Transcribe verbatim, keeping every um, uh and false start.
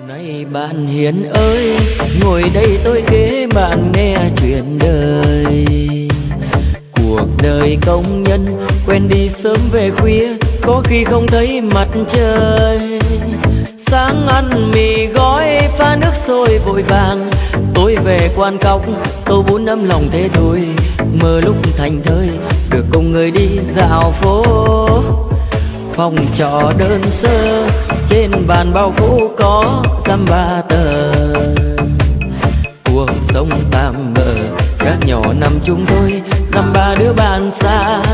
Này bạn hiền ơi, ngồi đây tôi kể bạn nghe chuyện đời. Cuộc đời công nhân quen đi sớm về khuya, có khi không thấy mặt trời. Sáng ăn mì gói pha nước sôi vội vàng, tối về quan cóc tô bún ấm lòng thế thôi. Mơ lúc thành thơi được cùng người đi dạo phố, phòng trọ đơn sơ trên bàn bao phủ có dăm ba tờ. Cuộc sống tạm bợ, gác nhỏ nằm chung tôi, dăm ba đứa bạn xa.